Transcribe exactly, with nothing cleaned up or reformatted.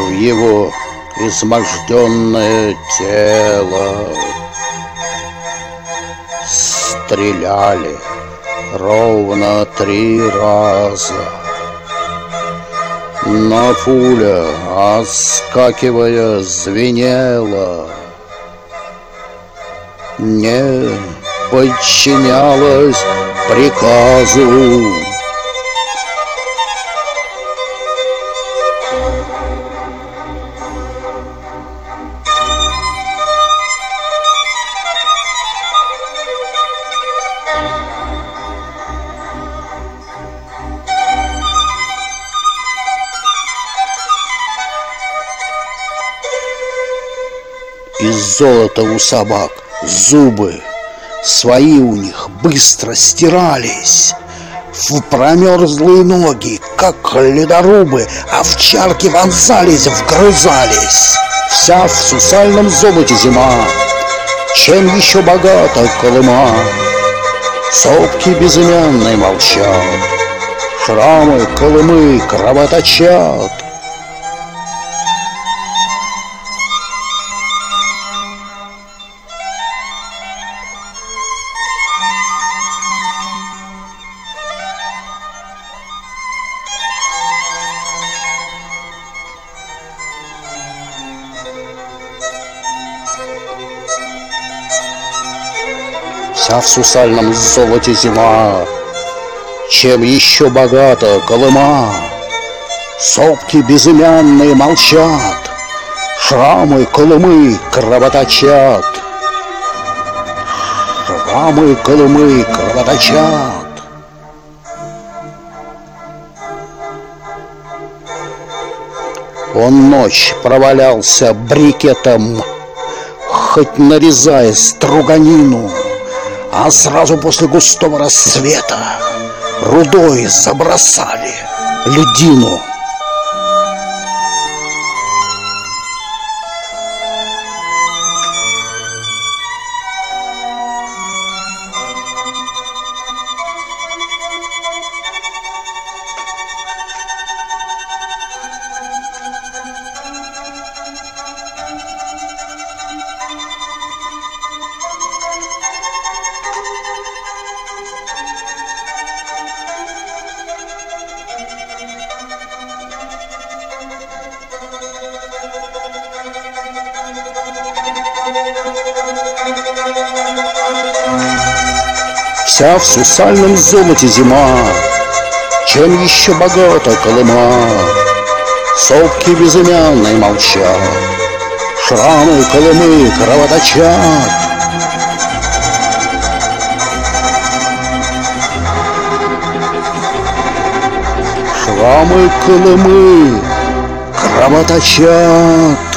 в его изможденное тело. Стреляли ровно три раза, но пуля, отскакивая, звенела, не подчинялась приказу. Из золота у собак зубы, свои у них быстро стирались. В промерзлые ноги, как ледорубы, овчарки вонзались, вгрызались. Вся в сусальном золоте зима, чем еще богата Колыма. Сопки безымянные молчат, шрамы Колымы кровоточат. Вся в сусальном золоте зима, чем еще богата Колыма. Сопки безымянные молчат, шрамы Колымы кровоточат. Шрамы Колымы кровоточат. Он ночь провалялся брикетом, хоть нарезая струганину, а сразу после густого рассвета рудой забросали льдину. Вся в сусальном золоте зима, чем еще богата Колыма. Сопки безымянные молчат, шрамы Колымы кровоточат. Шрамы Колымы кровоточат.